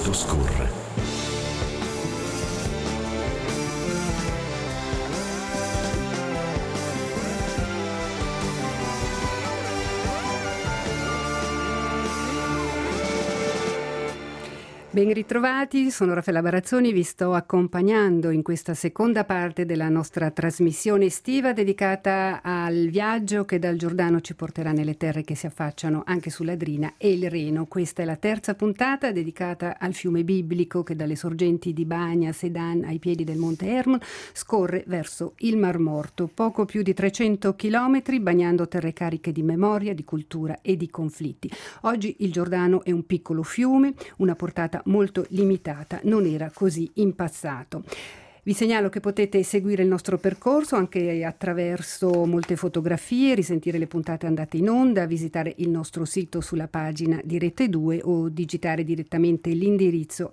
vento scorre. Ben ritrovati, sono Raffaella Barazzoni, vi sto accompagnando in questa seconda parte della nostra trasmissione estiva dedicata al viaggio che dal Giordano ci porterà nelle terre che si affacciano anche sull'Adrina e il Reno. Questa è la terza puntata dedicata al fiume biblico che dalle sorgenti di Bagna, Sedan ai piedi del Monte Hermon scorre verso il Mar Morto, poco più di 300 chilometri bagnando terre cariche di memoria, di cultura e di conflitti. Oggi il Giordano è un piccolo fiume, una portata molto limitata, non era così in passato. Vi segnalo che potete seguire il nostro percorso anche attraverso molte fotografie, risentire le puntate andate in onda, visitare il nostro sito sulla pagina di Rete 2 o digitare direttamente l'indirizzo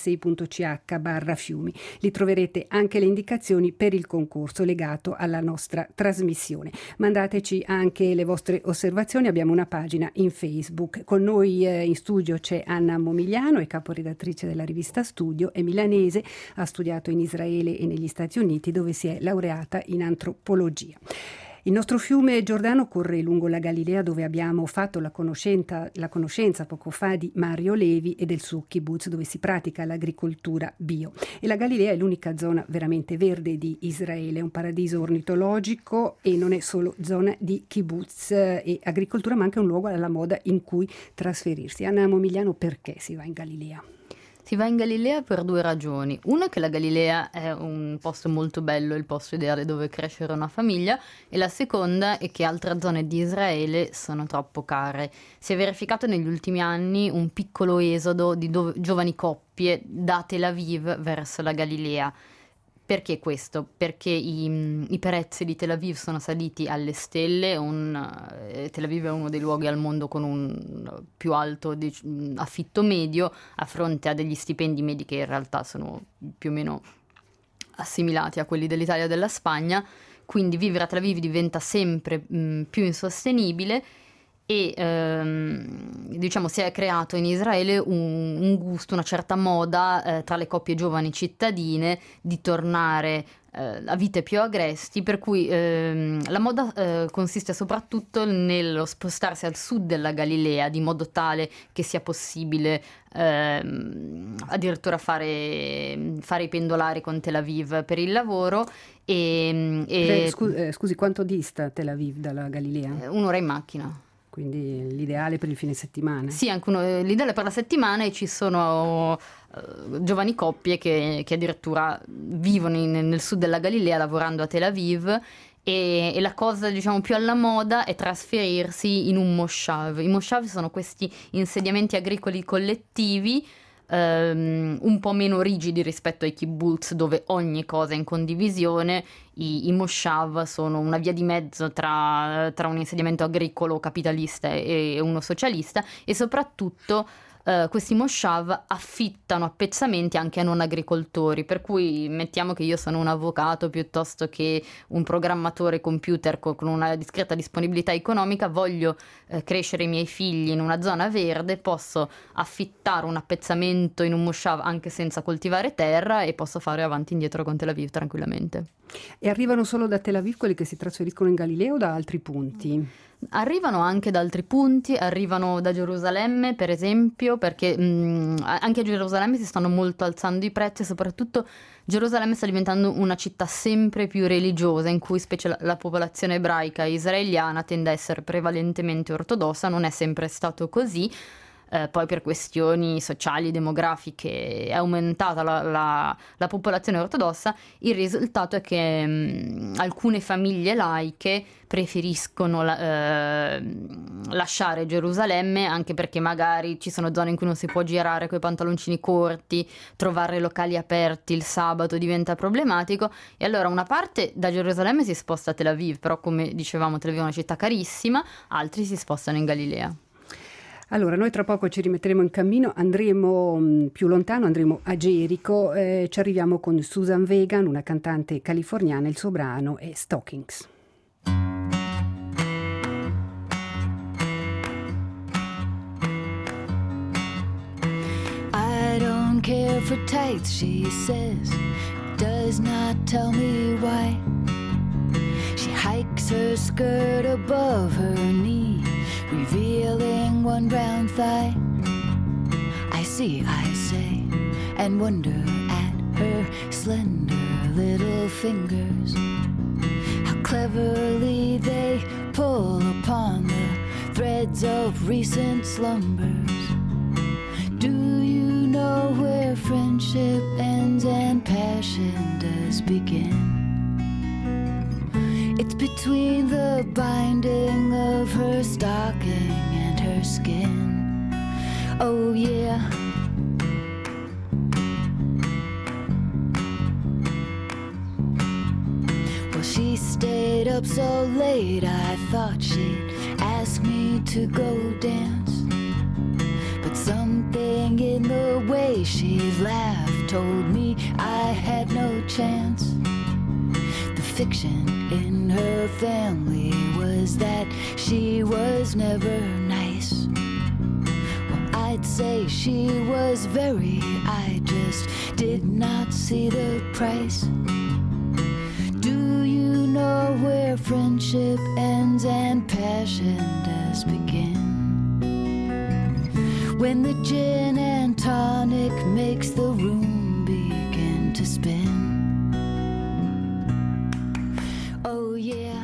rsi.ch/fiumi. Lì troverete anche le indicazioni per il concorso legato alla nostra trasmissione. Mandateci anche le vostre osservazioni, abbiamo una pagina in Facebook. Con noi in studio c'è Anna Momigliano, è caporedattrice della rivista Studio, è milanese, ha studiato in Israele e negli Stati Uniti, dove si è laureata in antropologia. Il nostro fiume Giordano corre lungo la Galilea, dove abbiamo fatto la conoscenza poco fa di Mario Levi e del suo kibbutz, dove si pratica l'agricoltura bio. E la Galilea è l'unica zona veramente verde di Israele, è un paradiso ornitologico e non è solo zona di kibbutz e agricoltura, ma anche un luogo alla moda in cui trasferirsi. Anna Momigliano, perché si va in Galilea? Si va in Galilea per due ragioni. Una, che la Galilea è un posto molto bello, il posto ideale dove crescere una famiglia, e la seconda è che altre zone di Israele sono troppo care. Si è verificato negli ultimi anni un piccolo esodo di giovani coppie da Tel Aviv verso la Galilea. Perché questo? Perché i prezzi di Tel Aviv sono saliti alle stelle. Tel Aviv è uno dei luoghi al mondo con un più alto affitto medio, a fronte a degli stipendi medi che in realtà sono più o meno assimilati a quelli dell'Italia e della Spagna. Quindi vivere a Tel Aviv diventa sempre più insostenibile. E diciamo si è creato in Israele un gusto, una certa moda tra le coppie giovani cittadine di tornare a vite più agresti, per cui la moda consiste soprattutto nello spostarsi al sud della Galilea, di modo tale che sia possibile addirittura fare i pendolari con Tel Aviv per il lavoro. Scusi, quanto dista Tel Aviv dalla Galilea? Un'ora in macchina. Quindi l'ideale per il fine settimana? Sì, anche l'ideale per la settimana, e ci sono giovani coppie che addirittura vivono nel sud della Galilea lavorando a Tel Aviv, e la cosa diciamo più alla moda è trasferirsi in un moshav. I moshav sono questi insediamenti agricoli collettivi un po' meno rigidi rispetto ai kibbutz, dove ogni cosa è in condivisione. I moshav sono una via di mezzo tra un insediamento agricolo capitalista e uno socialista, e soprattutto questi moshav affittano appezzamenti anche a non agricoltori, per cui mettiamo che io sono un avvocato piuttosto che un programmatore computer con una discreta disponibilità economica, voglio crescere i miei figli in una zona verde, posso affittare un appezzamento in un moshav anche senza coltivare terra, e posso fare avanti e indietro con Tel Aviv tranquillamente. E arrivano solo da Tel Aviv quelli che si trasferiscono in Galilea o da altri punti? Arrivano anche da altri punti, arrivano da Gerusalemme per esempio, perché anche a Gerusalemme si stanno molto alzando i prezzi, e soprattutto Gerusalemme sta diventando una città sempre più religiosa, in cui specie la popolazione ebraica israeliana tende a essere prevalentemente ortodossa. Non è sempre stato così. Poi per questioni sociali, demografiche, è aumentata la popolazione ortodossa. Il risultato è che alcune famiglie laiche preferiscono lasciare Gerusalemme, anche perché magari ci sono zone in cui non si può girare coi pantaloncini corti, trovare locali aperti il sabato diventa problematico, e allora una parte da Gerusalemme si sposta a Tel Aviv, però come dicevamo Tel Aviv è una città carissima, altri si spostano in Galilea. Allora, noi tra poco ci rimetteremo in cammino, andremo più lontano, andremo a Gerico, ci arriviamo con Susan Vegan, una cantante californiana, il suo brano è Stockings. I don't of her tights, she says, does not tell me why. She hikes her skirt above her knee, revealing one brown thigh. I see, I say, and wonder at her slender little fingers, how cleverly they pull upon the threads of recent slumbers. Do you know where friendship ends and passion does begin? It's between the binding of her stocking and her skin. Oh yeah. Well, she stayed up so late, I thought she'd ask me to go dance. But something in the way she laughed told me I had no chance. The fiction in her family was that she was never nice. Well, I'd say she was very, I just did not see the price. Do you know where friendship ends and passion does begin? When the gin and tonic makes the room begin to spin. Oh yeah.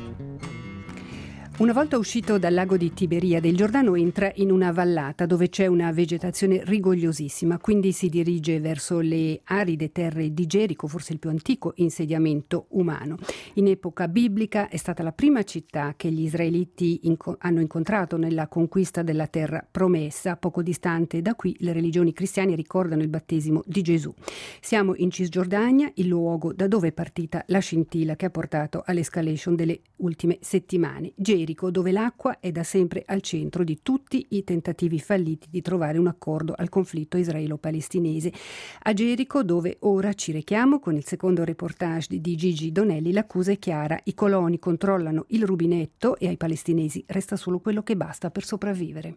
Una volta uscito dal lago di Tiberiade, il Giordano entra in una vallata dove c'è una vegetazione rigogliosissima, quindi si dirige verso le aride terre di Gerico, forse il più antico insediamento umano. In epoca biblica è stata la prima città che gli israeliti hanno incontrato nella conquista della terra promessa. Poco distante da qui le religioni cristiane ricordano il battesimo di Gesù. Siamo in Cisgiordania, il luogo da dove è partita la scintilla che ha portato all'escalation delle ultime settimane. Gerico, dove l'acqua è da sempre al centro di tutti i tentativi falliti di trovare un accordo al conflitto israelo-palestinese. A Gerico, dove ora ci rechiamo con il secondo reportage di Gigi Donelli, l'accusa è chiara: i coloni controllano il rubinetto e ai palestinesi resta solo quello che basta per sopravvivere.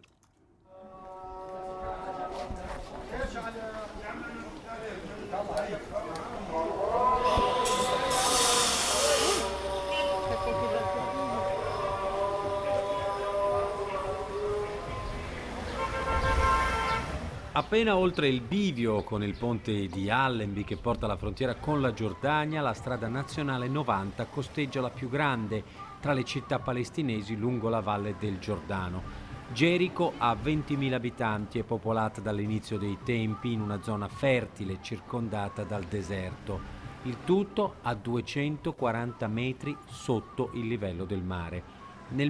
Appena oltre il bivio con il ponte di Allenby che porta alla frontiera con la Giordania, la strada nazionale 90 costeggia la più grande tra le città palestinesi lungo la valle del Giordano. Gerico ha 20.000 abitanti, è popolata dall'inizio dei tempi in una zona fertile circondata dal deserto. Il tutto a 240 metri sotto il livello del mare. Nel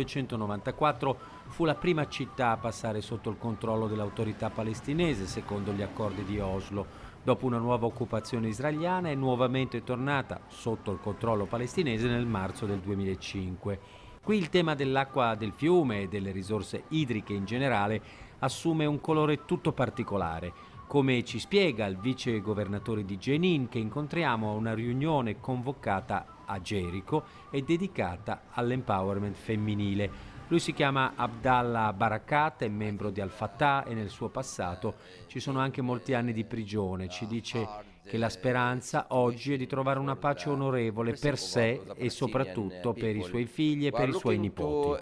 1994 fu la prima città a passare sotto il controllo dell'autorità palestinese, secondo gli accordi di Oslo. Dopo una nuova occupazione israeliana è nuovamente tornata sotto il controllo palestinese nel marzo del 2005. Qui il tema dell'acqua del fiume e delle risorse idriche in generale assume un colore tutto particolare. Come ci spiega il vice governatore di Jenin, che incontriamo a una riunione convocata a Gerico e dedicata all'empowerment femminile. Lui si chiama Abdallah Barakat, è membro di Al-Fatah e nel suo passato ci sono anche molti anni di prigione. Ci dice che la speranza oggi è di trovare una pace onorevole per sé e soprattutto per i suoi figli e per i suoi nipoti.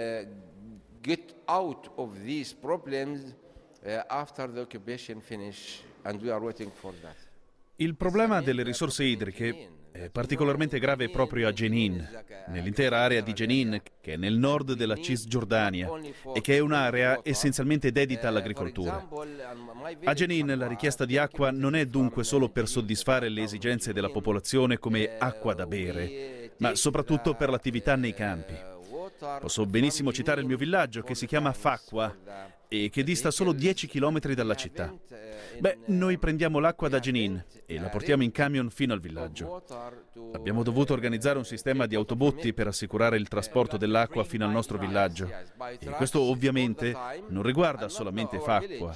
Get out of these problems after the occupation finish and we are waiting for that. Il problema delle risorse idriche è particolarmente grave proprio a Jenin, nell'intera area di Jenin, che è nel nord della Cisgiordania e che è un'area essenzialmente dedita all'agricoltura. A Jenin la richiesta di acqua non è dunque solo per soddisfare le esigenze della popolazione come acqua da bere, ma soprattutto per l'attività nei campi. Posso benissimo citare il mio villaggio, che si chiama Fakwa e che dista solo 10 chilometri dalla città. Noi prendiamo l'acqua da Jenin e la portiamo in camion fino al villaggio. Abbiamo dovuto organizzare un sistema di autobotti per assicurare il trasporto dell'acqua fino al nostro villaggio. E questo ovviamente non riguarda solamente Fakwa.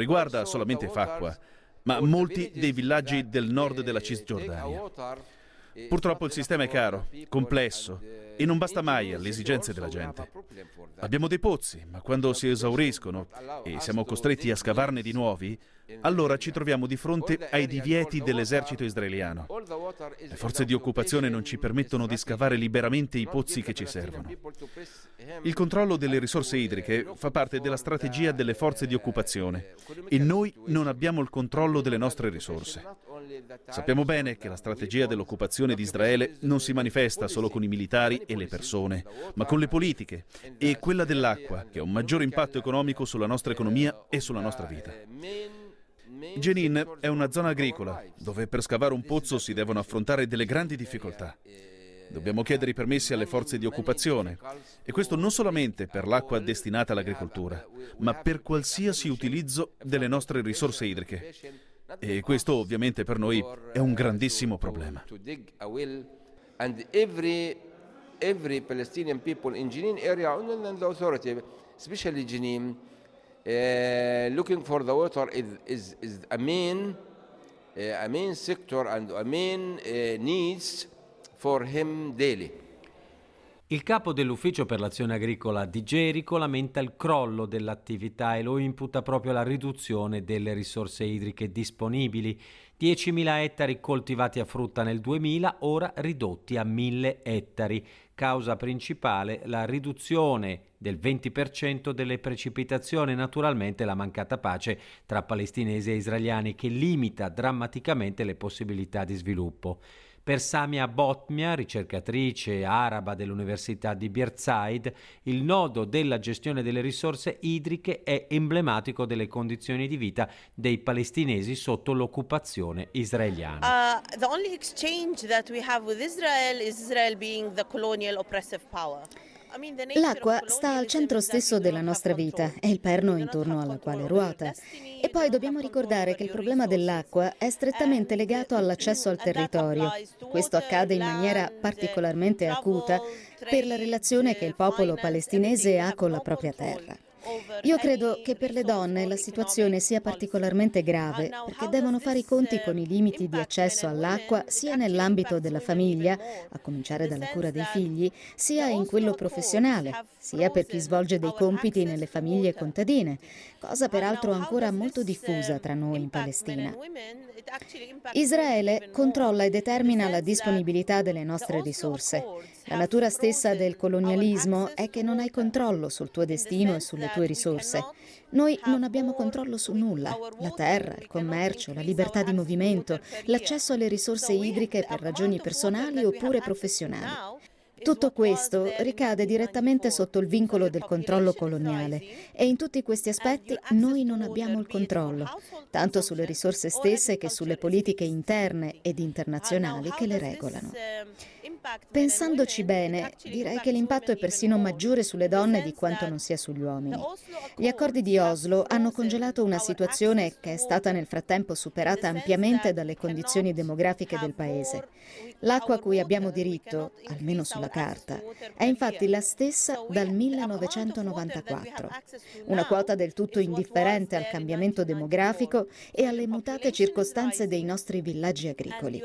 Ma molti dei villaggi del nord della Cisgiordania. Purtroppo il sistema è caro, complesso e non basta mai alle esigenze della gente. Abbiamo dei pozzi, ma quando si esauriscono e siamo costretti a scavarne di nuovi, allora ci troviamo di fronte ai divieti dell'esercito israeliano. Le forze di occupazione non ci permettono di scavare liberamente i pozzi che ci servono. Il controllo delle risorse idriche fa parte della strategia delle forze di occupazione e noi non abbiamo il controllo delle nostre risorse. Sappiamo bene che la strategia dell'occupazione di Israele non si manifesta solo con i militari e le persone, ma con le politiche e quella dell'acqua, che ha un maggiore impatto economico sulla nostra economia e sulla nostra vita. Jenin è una zona agricola, dove per scavare un pozzo si devono affrontare delle grandi difficoltà. Dobbiamo chiedere i permessi alle forze di occupazione, e questo non solamente per l'acqua destinata all'agricoltura, ma per qualsiasi utilizzo delle nostre risorse idriche. E questo ovviamente per noi è un grandissimo problema. And every Palestinian people in Jenin area and the authority, especially Jenin, looking for the water is a main sector and a main needs for him daily. Il capo dell'Ufficio per l'Azione Agricola di Gerico lamenta il crollo dell'attività e lo imputa proprio alla riduzione delle risorse idriche disponibili. 10.000 ettari coltivati a frutta nel 2000, ora ridotti a 1.000 ettari. Causa principale la riduzione del 20% delle precipitazioni e naturalmente la mancata pace tra palestinesi e israeliani che limita drammaticamente le possibilità di sviluppo. Per Samia Botmia, ricercatrice araba dell'Università di Birzeit, il nodo della gestione delle risorse idriche è emblematico delle condizioni di vita dei palestinesi sotto l'occupazione israeliana. The only exchange that we have with Israel is Israel being the colonial oppressive power. L'acqua sta al centro stesso della nostra vita, è il perno intorno alla quale ruota. E poi dobbiamo ricordare che il problema dell'acqua è strettamente legato all'accesso al territorio. Questo accade in maniera particolarmente acuta per la relazione che il popolo palestinese ha con la propria terra. Io credo che per le donne la situazione sia particolarmente grave perché devono fare i conti con i limiti di accesso all'acqua sia nell'ambito della famiglia, a cominciare dalla cura dei figli, sia in quello professionale, sia per chi svolge dei compiti nelle famiglie contadine, cosa peraltro ancora molto diffusa tra noi in Palestina. Israele controlla e determina la disponibilità delle nostre risorse. La natura stessa del colonialismo è che non hai controllo sul tuo destino e sulle tue risorse. Noi non abbiamo controllo su nulla. La terra, il commercio, la libertà di movimento, l'accesso alle risorse idriche per ragioni personali oppure professionali. Tutto questo ricade direttamente sotto il vincolo del controllo coloniale e in tutti questi aspetti noi non abbiamo il controllo, tanto sulle risorse stesse che sulle politiche interne ed internazionali che le regolano. Pensandoci bene, direi che l'impatto è persino maggiore sulle donne di quanto non sia sugli uomini. Gli accordi di Oslo hanno congelato una situazione che è stata nel frattempo superata ampiamente dalle condizioni demografiche del paese. L'acqua a cui abbiamo diritto, almeno sulla carta, è infatti la stessa dal 1994. Una quota del tutto indifferente al cambiamento demografico e alle mutate circostanze dei nostri villaggi agricoli.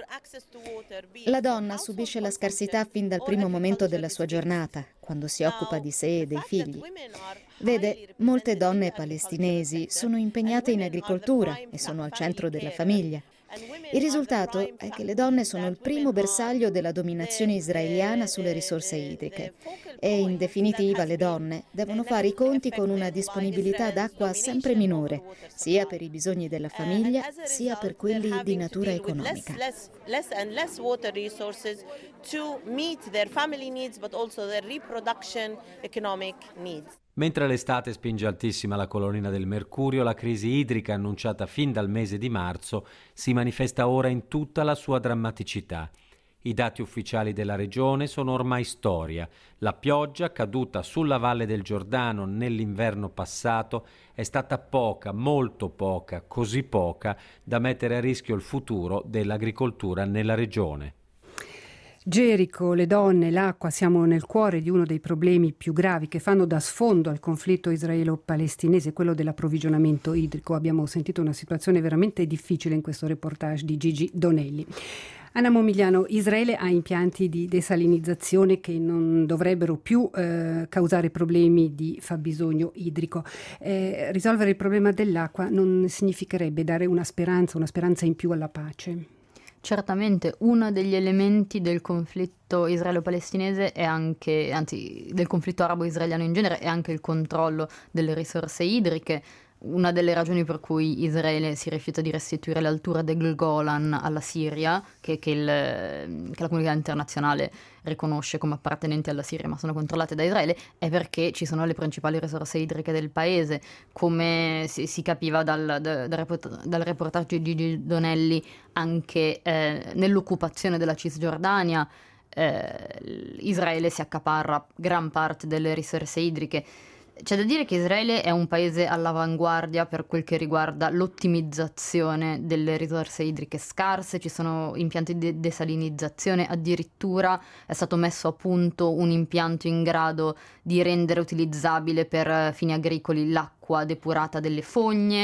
La donna subisce la scarsità fin dal primo momento della sua giornata, quando si occupa di sé e dei figli. Vede, molte donne palestinesi sono impegnate in agricoltura e sono al centro della famiglia. Il risultato è che le donne sono il primo bersaglio della dominazione israeliana sulle risorse idriche e, in definitiva, le donne devono fare i conti con una disponibilità d'acqua sempre minore, sia per i bisogni della famiglia, sia per quelli di natura economica. Mentre l'estate spinge altissima la colonnina del mercurio, la crisi idrica annunciata fin dal mese di marzo si manifesta ora in tutta la sua drammaticità. I dati ufficiali della regione sono ormai storia. La pioggia caduta sulla valle del Giordano nell'inverno passato è stata poca, molto poca, così poca da mettere a rischio il futuro dell'agricoltura nella regione. Gerico, le donne, l'acqua, siamo nel cuore di uno dei problemi più gravi che fanno da sfondo al conflitto israelo-palestinese, quello dell'approvvigionamento idrico. Abbiamo sentito una situazione veramente difficile in questo reportage di Gigi Donelli. Anna Momigliano, Israele ha impianti di desalinizzazione che non dovrebbero più causare problemi di fabbisogno idrico. Risolvere il problema dell'acqua non significherebbe dare una speranza in più alla pace? Certamente uno degli elementi del conflitto israelo-palestinese è anche, anzi del conflitto arabo-israeliano in genere, è anche il controllo delle risorse idriche. Una delle ragioni per cui Israele si rifiuta di restituire l'altura del Golan alla Siria, che la comunità internazionale riconosce come appartenenti alla Siria ma sono controllate da Israele, è perché ci sono le principali risorse idriche del paese, come si capiva dal reportaggio di Gigi Donelli anche nell'occupazione della Cisgiordania. Israele si accaparra gran parte delle risorse idriche. C'è da dire che Israele è un paese all'avanguardia per quel che riguarda l'ottimizzazione delle risorse idriche scarse, ci sono impianti di desalinizzazione, addirittura è stato messo a punto un impianto in grado di rendere utilizzabile per fini agricoli l'acqua depurata delle fogne,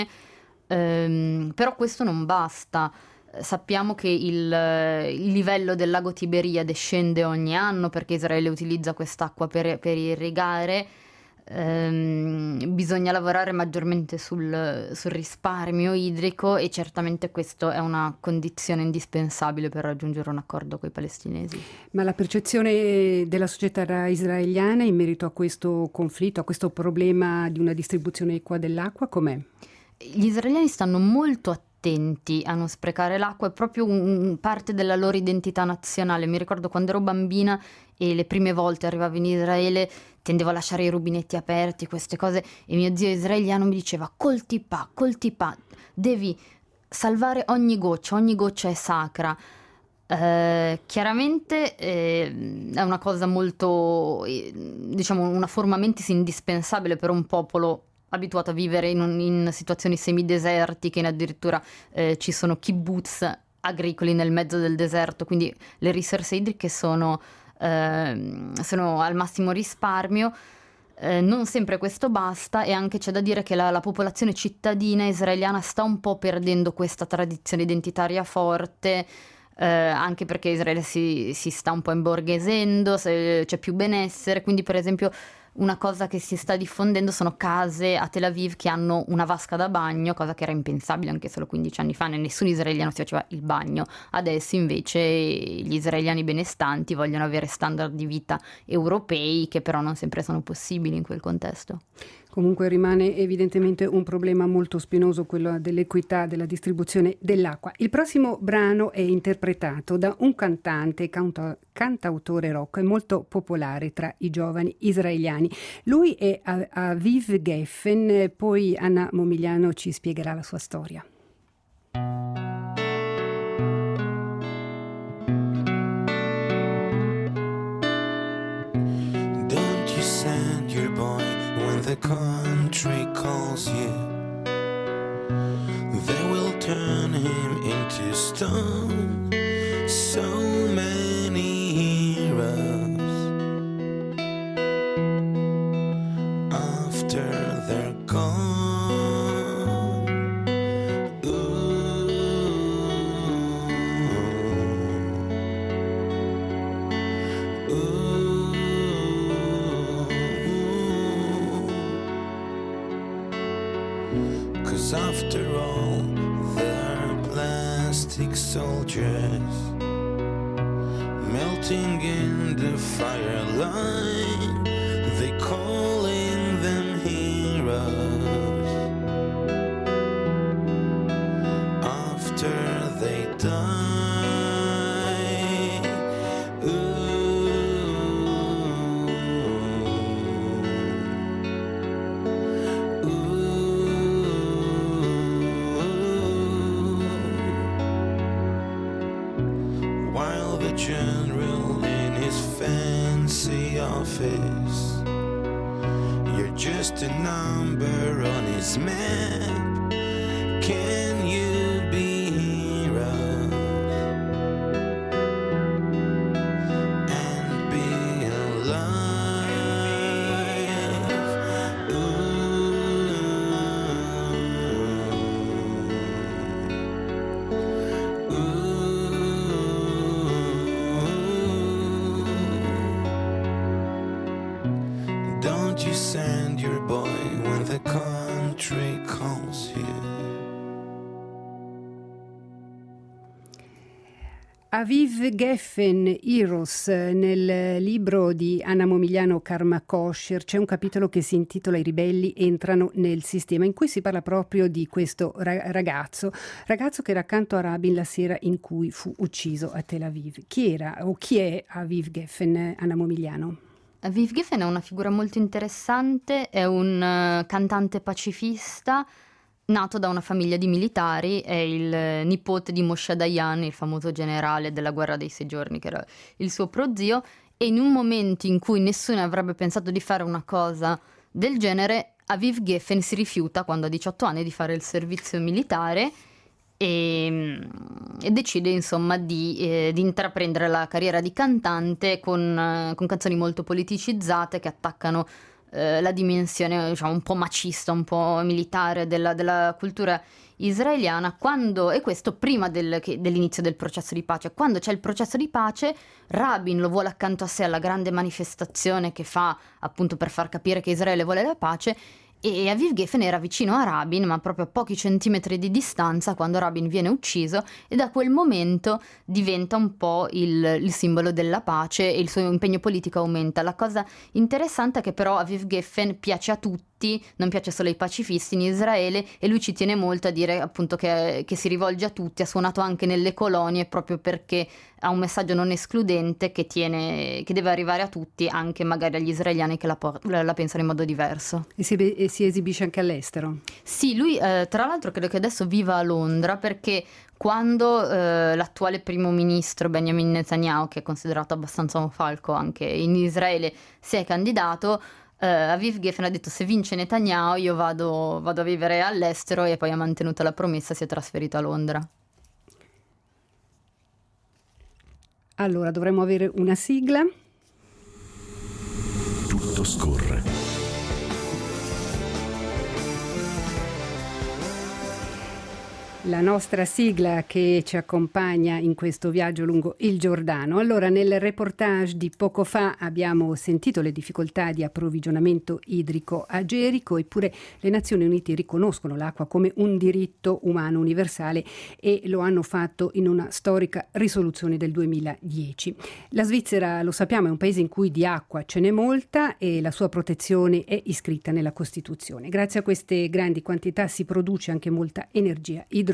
però questo non basta. Sappiamo che il livello del lago Tiberiade scende ogni anno perché Israele utilizza quest'acqua per irrigare. Bisogna lavorare maggiormente sul risparmio idrico e certamente questo è una condizione indispensabile per raggiungere un accordo con i palestinesi. Ma la percezione della società israeliana in merito a questo conflitto, a questo problema di una distribuzione equa dell'acqua, com'è? Gli israeliani stanno molto attenti a non sprecare l'acqua, è proprio parte della loro identità nazionale. Mi ricordo quando ero bambina e le prime volte arrivavo in Israele tendevo a lasciare i rubinetti aperti, queste cose, e mio zio israeliano mi diceva coltipa, devi salvare ogni goccia è sacra. Chiaramente è una cosa molto, diciamo, una forma mentis indispensabile per un popolo abituato a vivere in situazioni semidesertiche, addirittura ci sono kibbutz agricoli nel mezzo del deserto, quindi le risorse idriche sono al massimo risparmio. Non sempre questo basta e anche c'è da dire che la popolazione cittadina israeliana sta un po' perdendo questa tradizione identitaria forte, anche perché Israele si sta un po' imborghesendo, c'è più benessere, quindi per esempio una cosa che si sta diffondendo sono case a Tel Aviv che hanno una vasca da bagno, cosa che era impensabile anche solo 15 anni fa, nessun israeliano si faceva il bagno. Adesso invece gli israeliani benestanti vogliono avere standard di vita europei che però non sempre sono possibili in quel contesto. Comunque rimane evidentemente un problema molto spinoso, quello dell'equità della distribuzione dell'acqua. Il prossimo brano è interpretato da un cantante, cantautore rock molto popolare tra i giovani israeliani. Lui è Aviv Geffen, poi Anna Momigliano ci spiegherà la sua storia. Don't you send your boy when the country calls you. They will turn him into stone. So many heroes after they're gone. Ooh. Ooh. Cause after all, they're plastic soldiers melting in the fireline. They calling them heroes after they die. While the general in his fancy office, you're just a number on his map. Can you be heroes and be alive? Ooh. Ooh. house here. Aviv Geffen, Heroes, nel libro di Anna Momigliano Karma Kosher c'è un capitolo che si intitola I ribelli entrano nel sistema, in cui si parla proprio di questo ragazzo che era accanto a Rabin la sera in cui fu ucciso a Tel Aviv. Chi era o chi è Aviv Geffen, Anna Momigliano? Aviv Geffen è una figura molto interessante, è un cantante pacifista nato da una famiglia di militari, è il nipote di Moshe Dayan, il famoso generale della guerra dei 6 giorni, che era il suo prozio, e in un momento in cui nessuno avrebbe pensato di fare una cosa del genere, Aviv Geffen si rifiuta, quando ha 18 anni, di fare il servizio militare e decide insomma di intraprendere la carriera di cantante con canzoni molto politicizzate che attaccano la dimensione, diciamo, un po' macista, un po' militare della cultura israeliana, e questo prima dell'inizio del processo di pace. Quando c'è il processo di pace, Rabin lo vuole accanto a sé alla grande manifestazione che fa appunto per far capire che Israele vuole la pace, e Aviv Geffen era vicino a Rabin, ma proprio a pochi centimetri di distanza, quando Rabin viene ucciso, e da quel momento diventa un po' il simbolo della pace e il suo impegno politico aumenta. La cosa interessante è che però Aviv Geffen piace a tutti, non piace solo ai pacifisti in Israele, e lui ci tiene molto a dire appunto che si rivolge a tutti. Ha suonato anche nelle colonie proprio perché ha un messaggio non escludente che deve arrivare a tutti, anche magari agli israeliani che la pensano in modo diverso. E si esibisce anche all'estero? Sì, lui tra l'altro credo che adesso viva a Londra, perché quando l'attuale primo ministro Benjamin Netanyahu, che è considerato abbastanza un falco anche in Israele, si è candidato, Aviv Geffen ha detto: se vince Netanyahu io vado a vivere all'estero, e poi ha mantenuto la promessa, si è trasferito a Londra. Allora dovremmo avere una sigla. Tutto scorre. La nostra sigla che ci accompagna in questo viaggio lungo il Giordano. Allora, nel reportage di poco fa abbiamo sentito le difficoltà di approvvigionamento idrico a Gerico, eppure le Nazioni Unite riconoscono l'acqua come un diritto umano universale e lo hanno fatto in una storica risoluzione del 2010. La Svizzera, lo sappiamo, è un paese in cui di acqua ce n'è molta e la sua protezione è iscritta nella Costituzione. Grazie a queste grandi quantità si produce anche molta energia idroelettrica.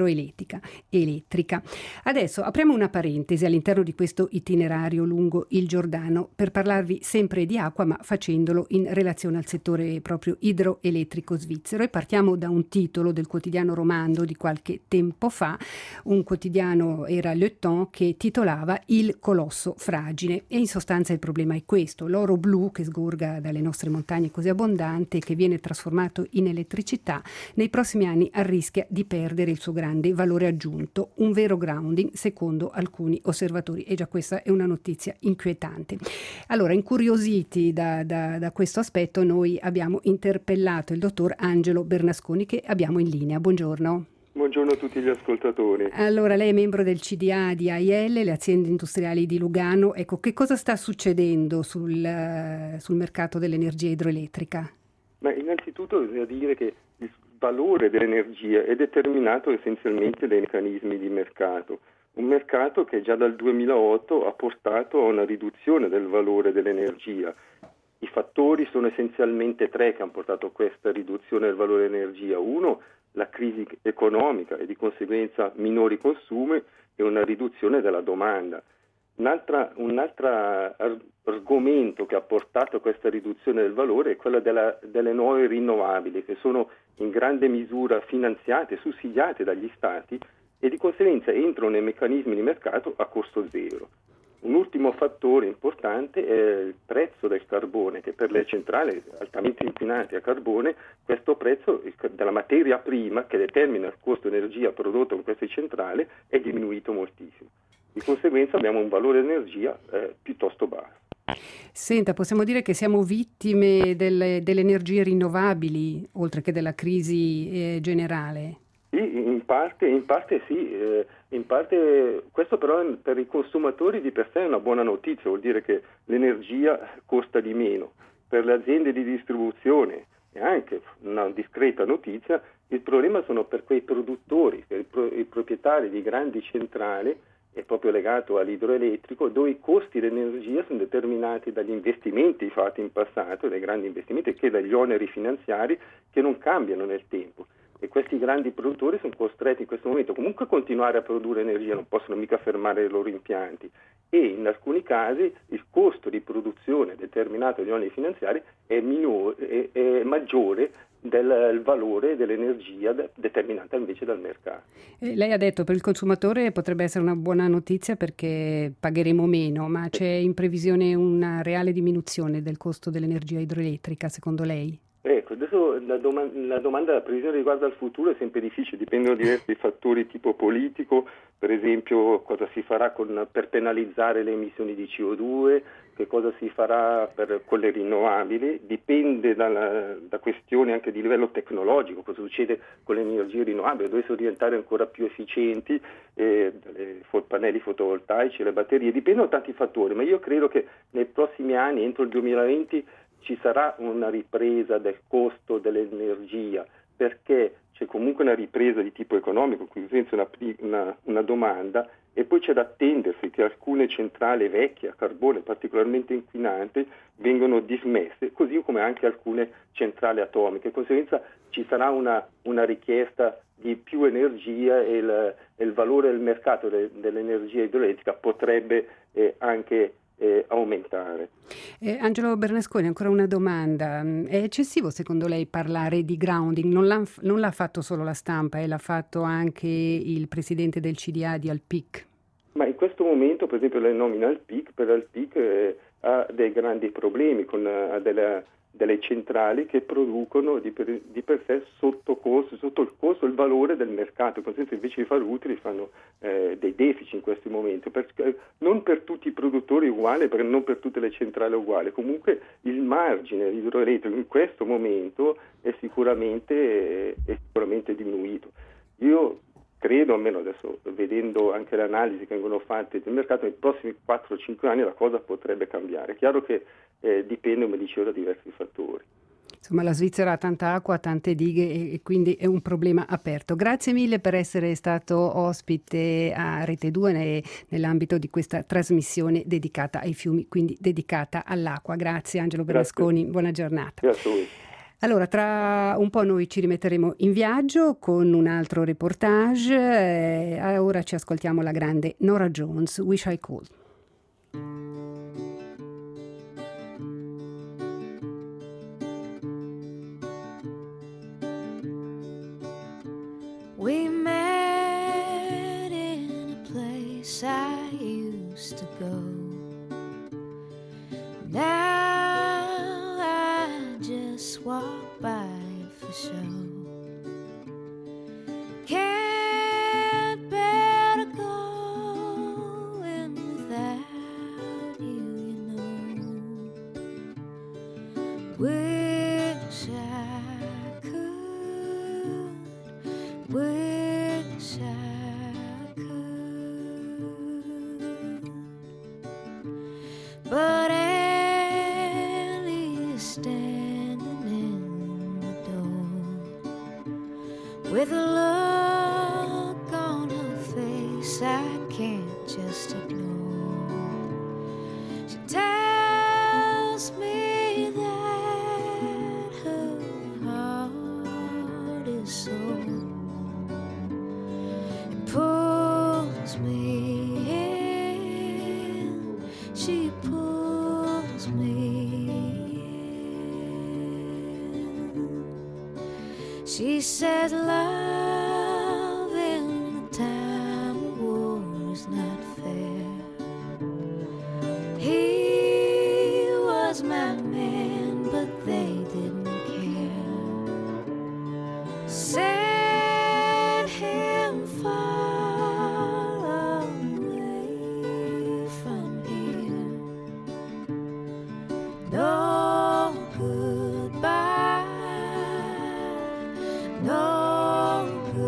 Adesso apriamo una parentesi all'interno di questo itinerario lungo il Giordano per parlarvi sempre di acqua, ma facendolo in relazione al settore proprio idroelettrico svizzero, e partiamo da un titolo del quotidiano Romando di qualche tempo fa. Un quotidiano era Le Temps, che titolava Il colosso fragile, e in sostanza il problema è questo: l'oro blu che sgorga dalle nostre montagne così abbondante, che viene trasformato in elettricità, nei prossimi anni rischia di perdere il suo grande valore aggiunto, un vero grounding secondo alcuni osservatori, e già questa è una notizia inquietante. Allora, incuriositi da questo aspetto, noi abbiamo interpellato il dottor Angelo Bernasconi, che abbiamo in linea. Buongiorno. Buongiorno a tutti gli ascoltatori. Allora, lei è membro del CDA di AIL, le aziende industriali di Lugano. Ecco, che cosa sta succedendo sul mercato dell'energia idroelettrica? Ma innanzitutto bisogna dire che il valore dell'energia è determinato essenzialmente dai meccanismi di mercato. Un mercato che già dal 2008 ha portato a una riduzione del valore dell'energia. I fattori sono essenzialmente 3 che hanno portato a questa riduzione del valore dell'energia. Uno, la crisi economica e di conseguenza minori consumi e una riduzione della domanda. Un altro argomento che ha portato a questa riduzione del valore è quello delle nuove rinnovabili, che sono in grande misura finanziate, sussidiate dagli stati, e di conseguenza entrano nei meccanismi di mercato a costo zero. Un ultimo fattore importante è il prezzo del carbone, che per le centrali altamente inquinanti a carbone, questo prezzo della materia prima che determina il costo di energia prodotto in queste centrali è diminuito moltissimo. Di conseguenza abbiamo un valore di energia piuttosto basso. Senta, possiamo dire che siamo vittime delle energie rinnovabili, oltre che della crisi generale? Sì, in parte sì, in parte questo però per i consumatori di per sé è una buona notizia, vuol dire che l'energia costa di meno. Per le aziende di distribuzione è anche una discreta notizia, Il problema sono per quei produttori, per i proprietari di grandi centrali, è proprio legato all'idroelettrico, dove i costi dell'energia sono determinati dagli investimenti fatti in passato, dai grandi investimenti, e che dagli oneri finanziari che non cambiano nel tempo. E questi grandi produttori sono costretti in questo momento comunque a continuare a produrre energia, non possono mica fermare i loro impianti, e in alcuni casi il costo di produzione determinato dagli oneri finanziari è maggiore del valore dell'energia determinata invece dal mercato. Lei ha detto per il consumatore potrebbe essere una buona notizia perché pagheremo meno, ma c'è in previsione una reale diminuzione del costo dell'energia idroelettrica, secondo lei? Ecco, adesso la domanda, la previsione riguardo al futuro è sempre difficile, dipendono da diversi fattori tipo politico, per esempio cosa si farà per penalizzare le emissioni di CO2, che cosa si farà con le rinnovabili, dipende da questioni anche di livello tecnologico, cosa succede con le energie rinnovabili, dovessero diventare ancora più efficienti, pannelli fotovoltaici, le batterie, dipendono da tanti fattori, ma io credo che nei prossimi anni, entro il 2020, ci sarà una ripresa del costo dell'energia, perché c'è comunque una ripresa di tipo economico, quindi senza una domanda, e poi c'è da attendersi che alcune centrali vecchie a carbone particolarmente inquinanti vengano dismesse, così come anche alcune centrali atomiche. Di conseguenza ci sarà una richiesta di più energia e il valore del mercato dell'energia idroelettrica potrebbe anche aumentare. Angelo Bernasconi, ancora una domanda. È eccessivo secondo lei parlare di grounding? Non l'ha fatto solo la stampa, l'ha fatto anche il presidente del CDA di Alpiq. Ma in questo momento, per esempio, lei nomina Alpiq, per Alpiq ha dei grandi problemi con delle centrali che producono di per sé sotto il costo il valore del mercato, invece di fare utili fanno dei deficit in questo momento, non per tutti i produttori uguali, perché non per tutte le centrali uguali, comunque il margine idroelettrico in questo momento è sicuramente diminuito. Io credo, almeno adesso vedendo anche le analisi che vengono fatte del mercato, nei prossimi 4-5 anni la cosa potrebbe cambiare. È chiaro che dipende, come dicevo, da diversi fattori. Insomma, la Svizzera ha tanta acqua, tante dighe e quindi è un problema aperto. Grazie mille per essere stato ospite a Rete 2 nell'ambito di questa trasmissione dedicata ai fiumi, quindi dedicata all'acqua. Grazie Angelo Bernasconi, buona giornata. Grazie a voi. Allora, tra un po' noi ci rimetteremo in viaggio con un altro reportage. Ora ci ascoltiamo la grande Norah Jones, Wish I Could. We met in a place I used to go. Now I just walk by for show. Can't bear to go in without you, you know. Wish I could, wish I could, but Annie's standing in the door with a look on her face I can't just ignore. She tells me that her heart is sore. It pulls me in, she pulls me in. She says love in the time of war is not fair. He was my man, but they didn't care. Set him far away from here. No goodbye, no goodbye.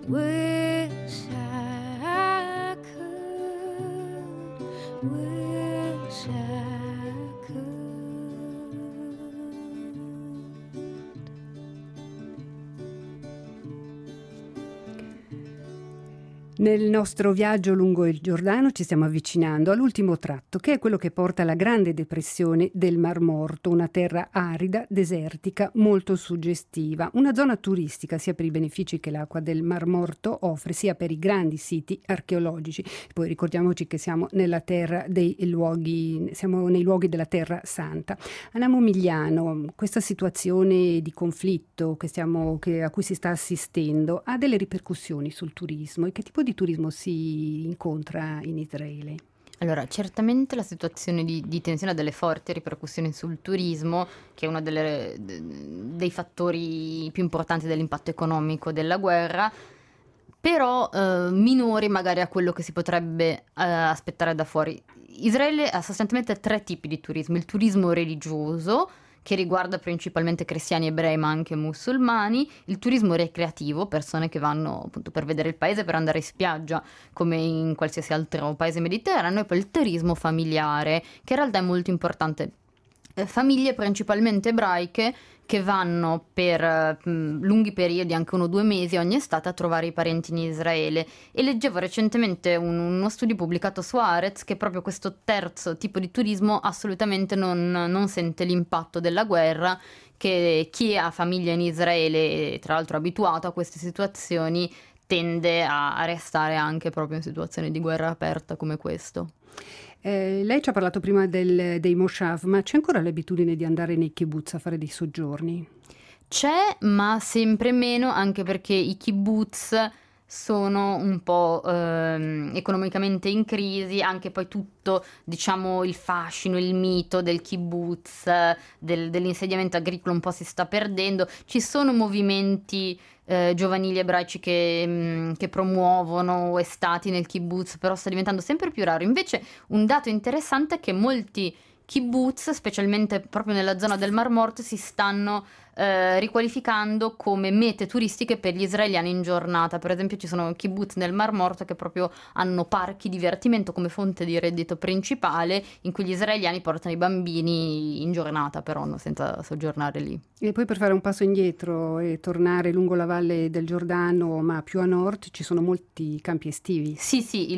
Wish I could, wish I could. Nel nostro viaggio lungo il Giordano ci stiamo avvicinando all'ultimo tratto, che è quello che porta alla grande depressione del Mar Morto, una terra arida, desertica, molto suggestiva, una zona turistica sia per i benefici che l'acqua del Mar Morto offre, sia per i grandi siti archeologici. Poi ricordiamoci che siamo nella terra dei luoghi, siamo nei luoghi della Terra Santa. Anna Momigliano, questa situazione di conflitto a cui si sta assistendo ha delle ripercussioni sul turismo, e che tipo di turismo si incontra in Israele? Allora, certamente la situazione di tensione ha delle forti ripercussioni sul turismo, che è uno dei fattori più importanti dell'impatto economico della guerra, però minori magari a quello che si potrebbe aspettare da fuori. Israele ha sostanzialmente 3 tipi di turismo: il turismo religioso, che riguarda principalmente cristiani, ebrei ma anche musulmani; il turismo recreativo, persone che vanno appunto per vedere il paese, per andare in spiaggia come in qualsiasi altro paese mediterraneo; e poi il turismo familiare, che in realtà è molto importante. Famiglie principalmente ebraiche che vanno per lunghi periodi, anche 1 o 2 mesi ogni estate, a trovare i parenti in Israele. E leggevo recentemente uno studio pubblicato su Haaretz che proprio questo terzo tipo di turismo assolutamente non sente l'impatto della guerra, che chi ha famiglia in Israele e tra l'altro abituato a queste situazioni tende a restare anche proprio in situazioni di guerra aperta come questo. Lei ci ha parlato prima dei Moshav, ma c'è ancora l'abitudine di andare nei kibbutz a fare dei soggiorni? C'è, ma sempre meno, anche perché i kibbutz sono un po' economicamente in crisi, anche poi tutto, diciamo, il fascino, il mito del kibbutz, dell'insediamento agricolo un po' si sta perdendo. Ci sono movimenti giovanili ebraici che promuovono estati nel kibbutz, però sta diventando sempre più raro. Invece un dato interessante è che molti kibbutz, specialmente proprio nella zona del Mar Morto, si stanno riqualificando come mete turistiche per gli israeliani in giornata. Per esempio ci sono kibbutz nel Mar Morto che proprio hanno parchi divertimento come fonte di reddito principale, in cui gli israeliani portano i bambini in giornata, però senza soggiornare lì. E poi, per fare un passo indietro e tornare lungo la valle del Giordano, ma più a nord, ci sono molti campi estivi. Sì,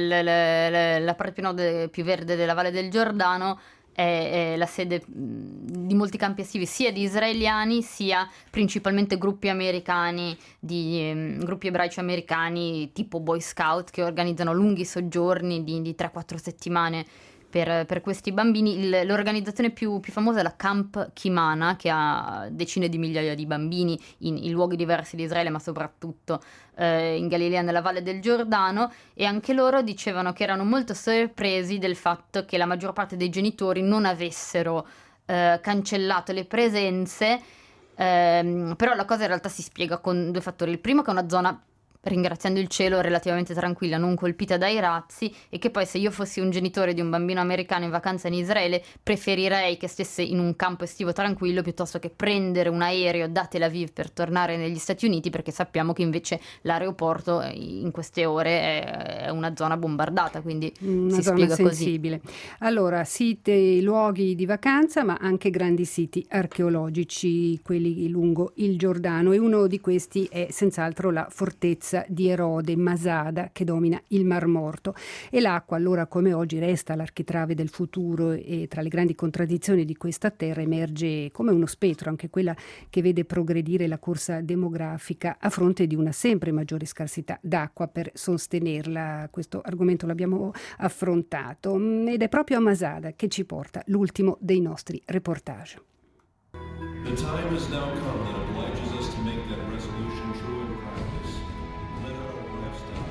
la parte più verde della valle del Giordano è la sede di molti campi estivi, sia di israeliani sia principalmente gruppi americani, gruppi ebraici americani tipo Boy Scout, che organizzano lunghi soggiorni di 3-4 settimane per questi bambini. L'organizzazione più famosa è la Camp Kimana, che ha decine di migliaia di bambini in luoghi diversi di Israele, ma soprattutto in Galilea, nella Valle del Giordano, e anche loro dicevano che erano molto sorpresi del fatto che la maggior parte dei genitori non avessero cancellato le presenze, però la cosa in realtà si spiega con 2 fattori. Il primo, che è una zona, ringraziando il cielo, relativamente tranquilla, non colpita dai razzi, e che poi, se io fossi un genitore di un bambino americano in vacanza in Israele, preferirei che stesse in un campo estivo tranquillo piuttosto che prendere un aereo da Tel Aviv per tornare negli Stati Uniti, perché sappiamo che invece l'aeroporto in queste ore è una zona bombardata, quindi una si zona spiega sensibile. così. Allora, siti, luoghi di vacanza, ma anche grandi siti archeologici, quelli lungo il Giordano, e uno di questi è senz'altro la fortezza di Erode, Masada, che domina il Mar Morto. E l'acqua, allora come oggi, resta l'architrave del futuro, e tra le grandi contraddizioni di questa terra emerge come uno spettro anche quella che vede progredire la corsa demografica a fronte di una sempre maggiore scarsità d'acqua per sostenerla. Questo argomento l'abbiamo affrontato, ed è proprio a Masada che ci porta l'ultimo dei nostri reportage. The time has now come that obliges us to make that resolution true in practice. Let our wives die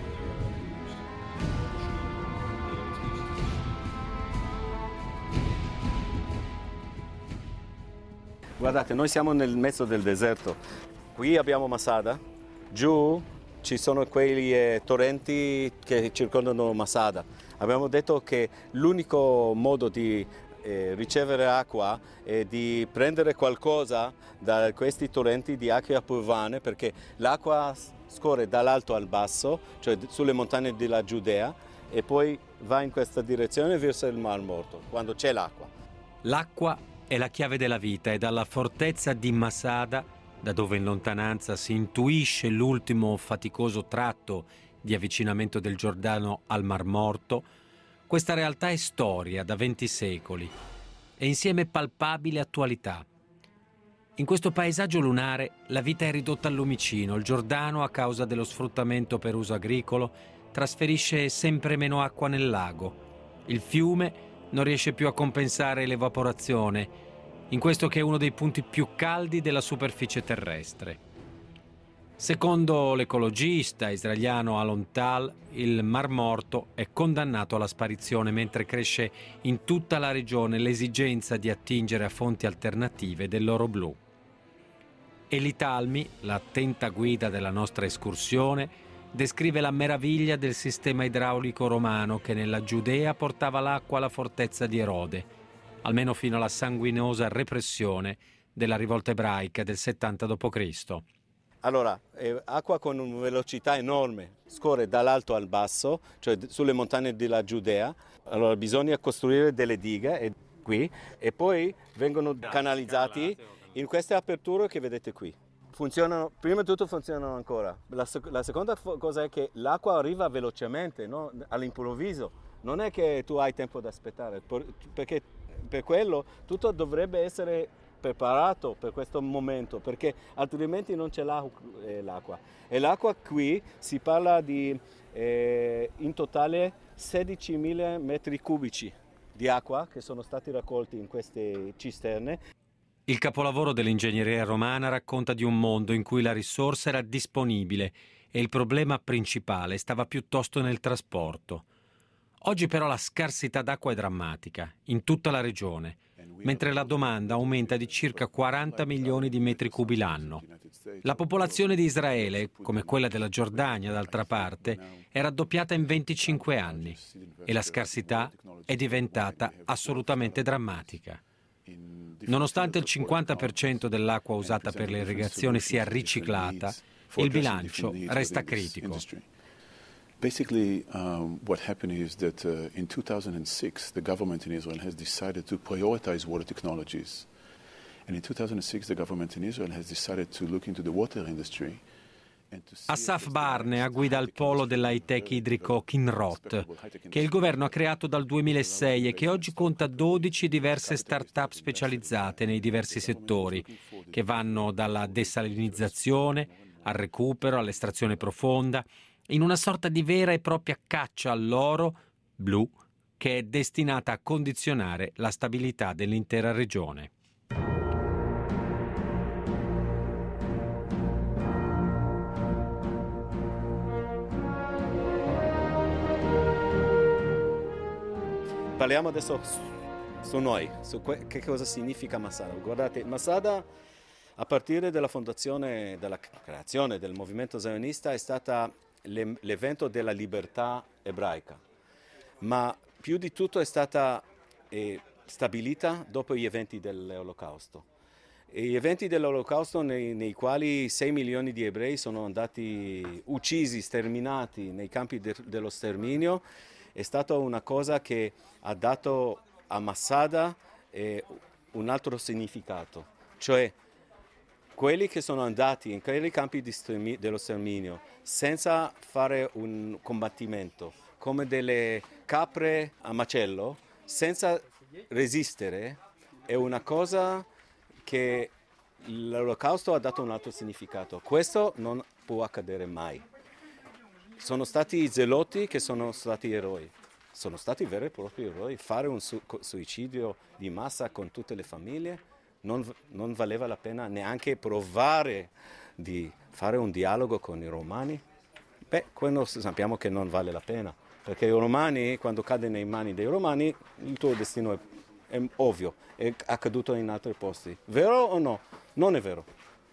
before Guardate, noi siamo nel mezzo del deserto. Qui abbiamo Masada, giù ci sono quei torrenti che circondano Masada. Abbiamo detto che l'unico modo di ricevere acqua e di prendere qualcosa da questi torrenti di acqua piovane, perché l'acqua scorre dall'alto al basso, cioè sulle montagne della Giudea, e poi va in questa direzione verso il Mar Morto, quando c'è l'acqua. L'acqua è la chiave della vita e dalla fortezza di Masada, da dove in lontananza si intuisce l'ultimo faticoso tratto di avvicinamento del Giordano al Mar Morto, questa realtà è storia da 20 secoli e insieme palpabile attualità. In questo paesaggio lunare la vita è ridotta al lumicino. Il Giordano, a causa dello sfruttamento per uso agricolo, trasferisce sempre meno acqua nel lago. Il fiume non riesce più a compensare l'evaporazione, in questo che è uno dei punti più caldi della superficie terrestre. Secondo l'ecologista israeliano Alon Tal, il Mar Morto è condannato alla sparizione, mentre cresce in tutta la regione l'esigenza di attingere a fonti alternative dell'oro blu. Eli Talmi, l'attenta guida della nostra escursione, descrive la meraviglia del sistema idraulico romano che nella Giudea portava l'acqua alla fortezza di Erode, almeno fino alla sanguinosa repressione della rivolta ebraica del 70 d.C. Allora, è acqua con una velocità enorme, scorre dall'alto al basso, cioè sulle montagne della Giudea. Allora bisogna costruire delle dighe qui e poi vengono canalizzati in queste aperture che vedete qui. Funzionano, prima di tutto funzionano ancora. La seconda cosa è che l'acqua arriva velocemente, no? All'improvviso. Non è che tu hai tempo da aspettare, perché per quello tutto dovrebbe essere preparato per questo momento, perché altrimenti non c'è l'acqua. E l'acqua qui si parla di in totale 16.000 metri cubici di acqua che sono stati raccolti in queste cisterne. Il capolavoro dell'ingegneria romana racconta di un mondo in cui la risorsa era disponibile e il problema principale stava piuttosto nel trasporto. Oggi però la scarsità d'acqua è drammatica in tutta la regione, mentre la domanda aumenta di circa 40 milioni di metri cubi l'anno. La popolazione di Israele, come quella della Giordania d'altra parte, è raddoppiata in 25 anni e la scarsità è diventata assolutamente drammatica. Nonostante il 50% dell'acqua usata per l'irrigazione sia riciclata, il bilancio resta critico. Basically, what happened is that in 2006, the government in Israel has decided to prioritize water technologies. And in 2006, the government in Israel has decided to look into the water industry. Asaf Barnea guida il polo dell'high-tech idrico Kinroth, che il governo ha creato dal 2006 e che oggi conta 12 diverse start-up specializzate nei diversi settori, che vanno dalla desalinizzazione al recupero, all'estrazione profonda, in una sorta di vera e propria caccia all'oro blu che è destinata a condizionare la stabilità dell'intera regione. Parliamo adesso su noi, su che cosa significa Masada. Guardate, Masada a partire della fondazione, della creazione del movimento zionista è stata l'evento della libertà ebraica, ma più di tutto è stata stabilita dopo gli eventi dell'Olocausto. E gli eventi dell'Olocausto nei quali 6 milioni di ebrei sono andati uccisi, sterminati nei campi dello sterminio, è stata una cosa che ha dato a Masada un altro significato, cioè quelli che sono andati in quei campi dello sterminio senza fare un combattimento, come delle capre a macello, senza resistere, è una cosa che l'Olocausto ha dato un altro significato. Questo non può accadere mai. Sono stati i zeloti che sono stati eroi. Sono stati veri e propri eroi. Fare un suicidio di massa con tutte le famiglie non valeva la pena neanche provare di fare un dialogo con i romani. Beh, quello sappiamo che non vale la pena, perché i romani, quando cade nei mani dei romani, il tuo destino è ovvio, è accaduto in altri posti. Vero o no? Non è vero.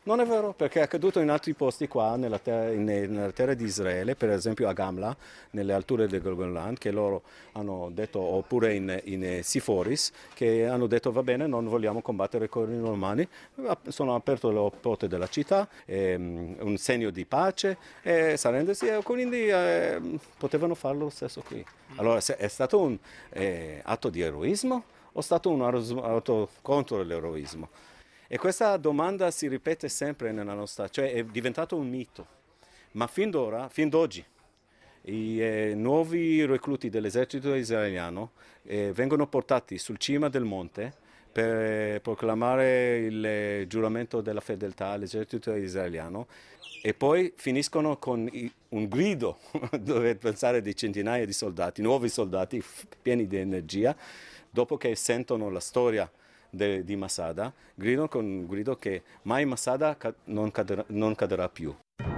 Non è vero, perché è accaduto in altri posti qua, nella terra di Israele, per esempio a Gamla, nelle alture del Golan, che loro hanno detto, oppure in Siforis, che hanno detto va bene, non vogliamo combattere con i normanni, sono aperto le porte della città, un segno di pace, sarendosi, e quindi potevano farlo lo stesso qui. Allora è stato un atto di eroismo o è stato un atto contro l'eroismo? E questa domanda si ripete sempre nella nostra, cioè è diventato un mito, ma fin d'oggi, i nuovi recluti dell'esercito israeliano vengono portati sul cima del monte per proclamare il giuramento della fedeltà all'esercito israeliano e poi finiscono con un grido, dovete pensare, di centinaia di soldati, nuovi soldati pieni di energia, dopo che sentono la storia di Masada, gridano con un grido che mai Masada non cadrà più.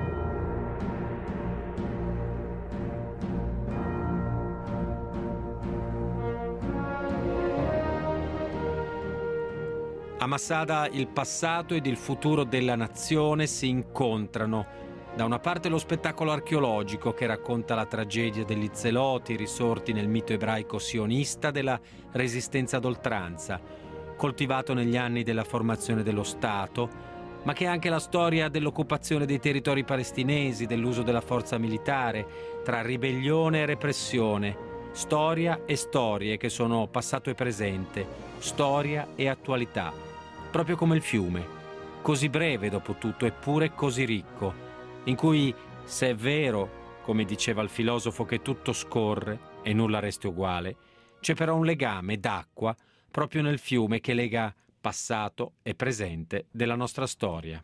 A Masada il passato ed il futuro della nazione si incontrano. Da una parte lo spettacolo archeologico che racconta la tragedia degli zeloti risorti nel mito ebraico sionista della resistenza ad oltranza, coltivato negli anni della formazione dello Stato, ma che è anche la storia dell'occupazione dei territori palestinesi, dell'uso della forza militare, tra ribellione e repressione, storia e storie che sono passato e presente, storia e attualità, proprio come il fiume, così breve dopo tutto eppure così ricco, in cui, se è vero, come diceva il filosofo, che tutto scorre e nulla resti uguale, c'è però un legame d'acqua proprio nel fiume che lega passato e presente della nostra storia.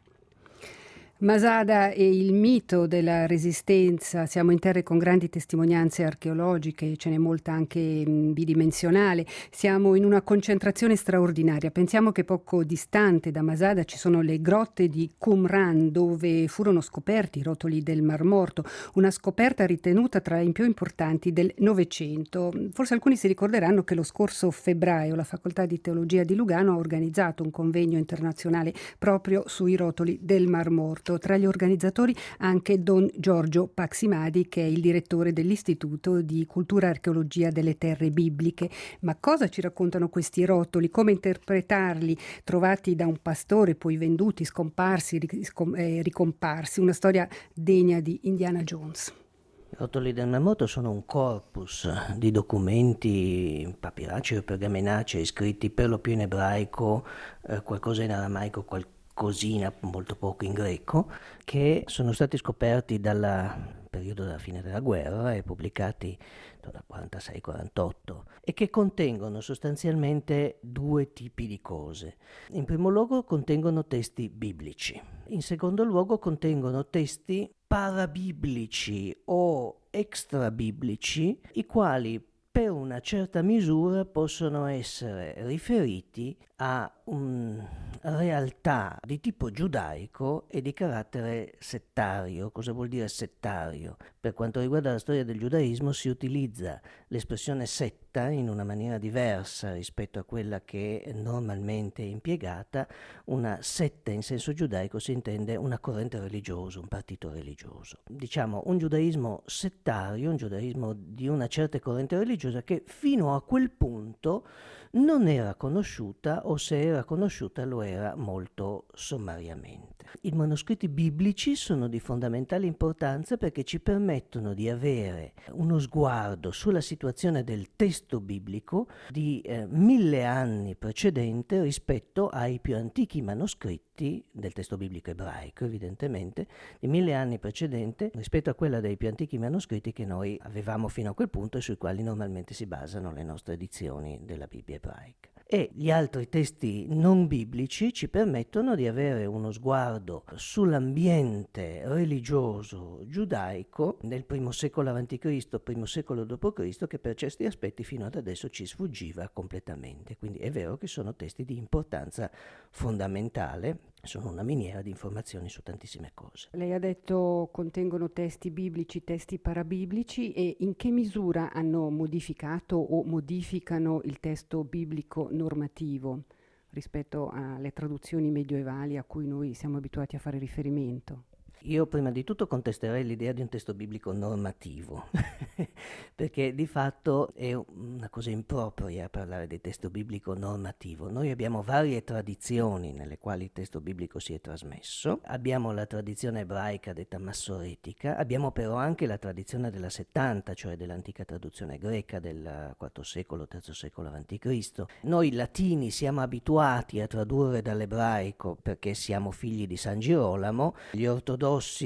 Masada e il mito della resistenza, siamo in terre con grandi testimonianze archeologiche, ce n'è molta anche bidimensionale, siamo in una concentrazione straordinaria. Pensiamo che poco distante da Masada ci sono le grotte di Qumran, dove furono scoperti i rotoli del Mar Morto, una scoperta ritenuta tra i più importanti del Novecento. Forse alcuni si ricorderanno che lo scorso febbraio la Facoltà di Teologia di Lugano ha organizzato un convegno internazionale proprio sui rotoli del Mar Morto. Tra gli organizzatori anche Don Giorgio Paximadi, che è il direttore dell'Istituto di Cultura e Archeologia delle Terre Bibliche. Ma cosa ci raccontano questi rotoli? Come interpretarli? Trovati da un pastore, poi venduti, scomparsi, ricomparsi. Una storia degna di Indiana Jones. I rotoli del Mar Morto sono un corpus di documenti papiracei o pergamenacei scritti per lo più in ebraico, qualcosa in aramaico, cosina, molto poco in greco, che sono stati scoperti dal periodo della fine della guerra e pubblicati dal 46-48 e che contengono sostanzialmente due tipi di cose. In primo luogo contengono testi biblici, in secondo luogo contengono testi parabiblici o extrabiblici, i quali per una certa misura possono essere riferiti a realtà di tipo giudaico e di carattere settario. Cosa vuol dire settario? Per quanto riguarda la storia del giudaismo si utilizza l'espressione setta in una maniera diversa rispetto a quella che è normalmente impiegata. Una setta in senso giudaico si intende una corrente religiosa, un partito religioso. Diciamo un giudaismo settario, un giudaismo di una certa corrente religiosa che fino a quel punto non era conosciuta o se era conosciuta lo era molto sommariamente. I manoscritti biblici sono di fondamentale importanza perché ci permettono di avere uno sguardo sulla situazione del testo biblico di 1000 anni precedente rispetto ai più antichi manoscritti del testo biblico ebraico, evidentemente, di 1000 anni precedente rispetto a quella dei più antichi manoscritti che noi avevamo fino a quel punto e sui quali normalmente si basano le nostre edizioni della Bibbia ebraica. E gli altri testi non biblici ci permettono di avere uno sguardo sull'ambiente religioso giudaico del primo secolo a.C., primo secolo d.C., che per certi aspetti fino ad adesso ci sfuggiva completamente. Quindi è vero che sono testi di importanza fondamentale, sono una miniera di informazioni su tantissime cose. Lei ha detto contengono testi biblici, testi parabiblici, e in che misura hanno modificato o modificano il testo biblico normativo? rispetto alle traduzioni medievali a cui noi siamo abituati a fare riferimento? Io prima di tutto contesterei l'idea di un testo biblico normativo, perché di fatto è una cosa impropria parlare di testo biblico normativo. Noi abbiamo varie tradizioni nelle quali il testo biblico si è trasmesso, abbiamo la tradizione ebraica detta massoretica, abbiamo però anche la tradizione della 70, cioè dell'antica traduzione greca del IV secolo, III secolo a.C. Noi latini siamo abituati a tradurre dall'ebraico perché siamo figli di San Girolamo, gli ortodossi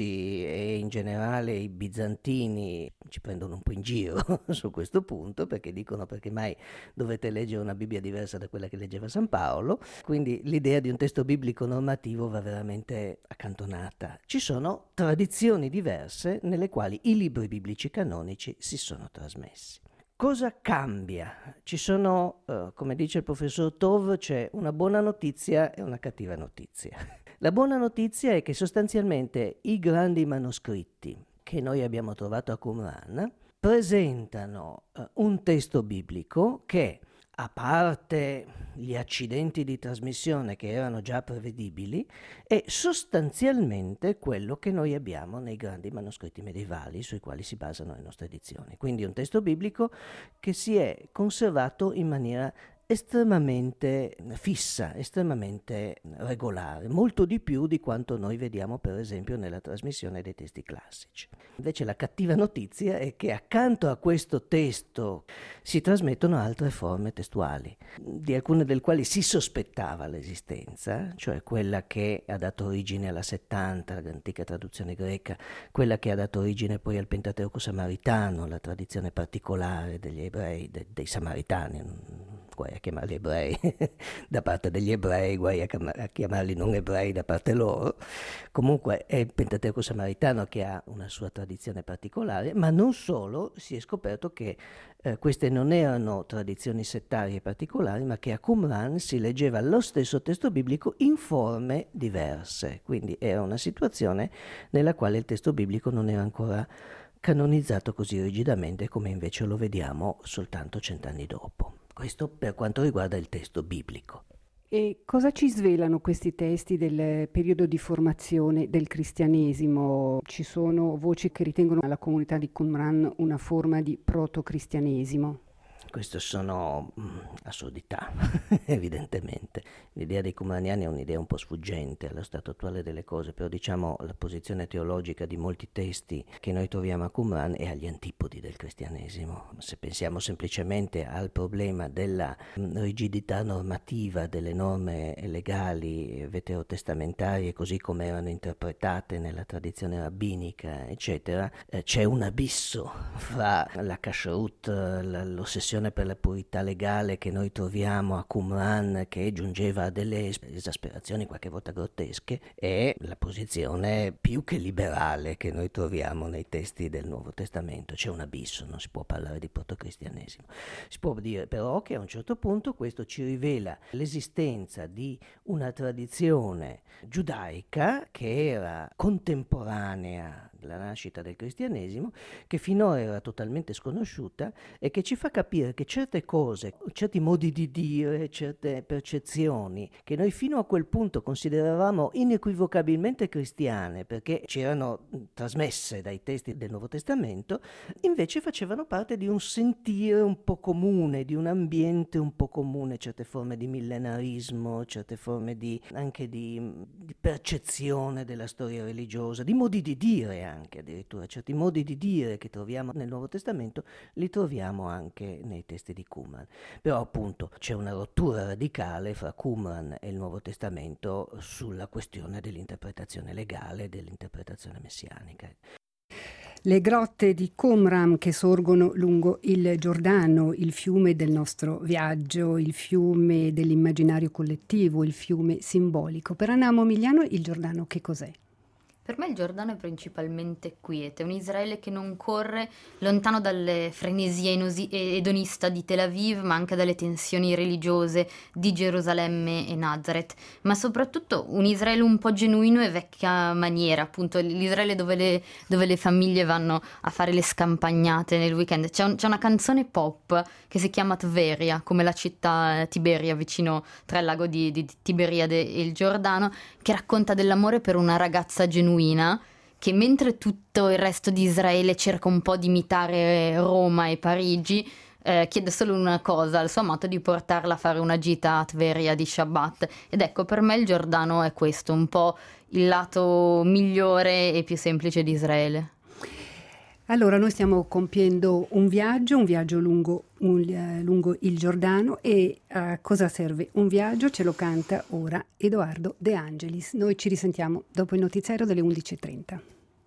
e in generale i bizantini ci prendono un po' in giro su questo punto, perché dicono: perché mai dovete leggere una Bibbia diversa da quella che leggeva San Paolo? Quindi l'idea di un testo biblico normativo va veramente accantonata. Ci sono tradizioni diverse nelle quali i libri biblici canonici si sono trasmessi. Cosa cambia? Ci sono, come dice il professor Tov, c'è una buona notizia e una cattiva notizia. La buona notizia è che sostanzialmente i grandi manoscritti che noi abbiamo trovato a Qumran presentano un testo biblico che, a parte gli accidenti di trasmissione che erano già prevedibili, è sostanzialmente quello che noi abbiamo nei grandi manoscritti medievali sui quali si basano le nostre edizioni. Quindi un testo biblico che si è conservato in maniera estremamente fissa, estremamente regolare, molto di più di quanto noi vediamo per esempio nella trasmissione dei testi classici. Invece la cattiva notizia è che accanto a questo testo si trasmettono altre forme testuali, di alcune del quali si sospettava l'esistenza, cioè quella che ha dato origine alla 70, l'antica traduzione greca, quella che ha dato origine poi al Pentateuco samaritano, la tradizione particolare degli ebrei, dei samaritani, guai a chiamarli ebrei da parte degli ebrei, guai a chiamarli non ebrei da parte loro. Comunque è il Pentateuco samaritano che ha una sua tradizione particolare, ma non solo, si è scoperto che queste non erano tradizioni settarie particolari, ma che a Qumran si leggeva lo stesso testo biblico in forme diverse. Quindi era una situazione nella quale il testo biblico non era ancora canonizzato così rigidamente come invece lo vediamo soltanto 100 anni dopo. Questo per quanto riguarda il testo biblico. E cosa ci svelano questi testi del periodo di formazione del cristianesimo? Ci sono voci che ritengono la comunità di Qumran una forma di proto-cristianesimo. Queste sono assurdità, evidentemente. L'idea dei qumraniani è un'idea un po' sfuggente allo stato attuale delle cose, però diciamo la posizione teologica di molti testi che noi troviamo a Qumran è agli antipodi del cristianesimo. Se pensiamo semplicemente al problema della rigidità normativa delle norme legali veterotestamentarie, così come erano interpretate nella tradizione rabbinica, eccetera, c'è un abisso fra la kashrut, l'ossessione per la purità legale che noi troviamo a Qumran, che giungeva a delle esasperazioni qualche volta grottesche, e la posizione più che liberale che noi troviamo nei testi del Nuovo Testamento. C'è un abisso, non si può parlare di protocristianesimo. Si può dire però che a un certo punto questo ci rivela l'esistenza di una tradizione giudaica che era contemporanea della nascita del cristianesimo, che finora era totalmente sconosciuta e che ci fa capire che certe cose, certi modi di dire, certe percezioni che noi fino a quel punto consideravamo inequivocabilmente cristiane perché ci erano trasmesse dai testi del Nuovo Testamento, invece facevano parte di un sentire un po' comune, di un ambiente un po' comune, certe forme di millenarismo, certe forme anche di percezione della storia religiosa, di modi di dire anche addirittura, certi modi di dire che troviamo nel Nuovo Testamento li troviamo anche nei testi di Qumran. Però appunto c'è una rottura radicale fra Qumran e il Nuovo Testamento sulla questione dell'interpretazione legale, dell'interpretazione messianica. Le grotte di Qumran che sorgono lungo il Giordano, il fiume del nostro viaggio, il fiume dell'immaginario collettivo, il fiume simbolico. Per Anna Momigliano il Giordano che cos'è? Per me il Giordano è principalmente quiete, un Israele che non corre lontano dalle frenesie edonista di Tel Aviv, ma anche dalle tensioni religiose di Gerusalemme e Nazareth, ma soprattutto un Israele un po' genuino e vecchia maniera, appunto l'Israele dove le famiglie vanno a fare le scampagnate nel weekend. C'è una canzone pop che si chiama Tveria, come la città Tiberia vicino tra il lago di Tiberiade e il Giordano, che racconta dell'amore per una ragazza genuina che mentre tutto il resto di Israele cerca un po' di imitare Roma e Parigi, chiede solo una cosa al suo amato, di portarla a fare una gita a Tveria di Shabbat. Ed ecco, per me il Giordano è questo, un po' il lato migliore e più semplice di Israele. Allora, noi stiamo compiendo un viaggio lungo il Giordano, e a cosa serve un viaggio ce lo canta ora Edoardo De Angelis. Noi ci risentiamo dopo il notiziario delle 11:30.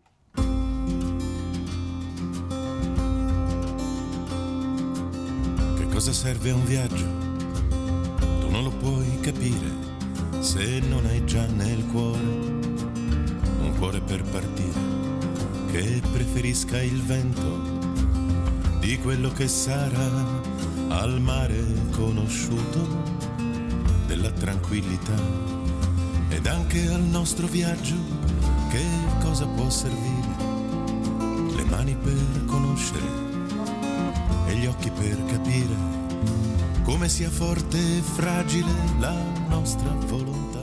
Che cosa serve un viaggio? Tu non lo puoi capire se non hai già nel cuore un cuore per partire, che preferisca il vento di quello che sarà al mare conosciuto della tranquillità, ed anche al nostro viaggio che cosa può servire? Le mani per conoscere e gli occhi per capire come sia forte e fragile la nostra volontà.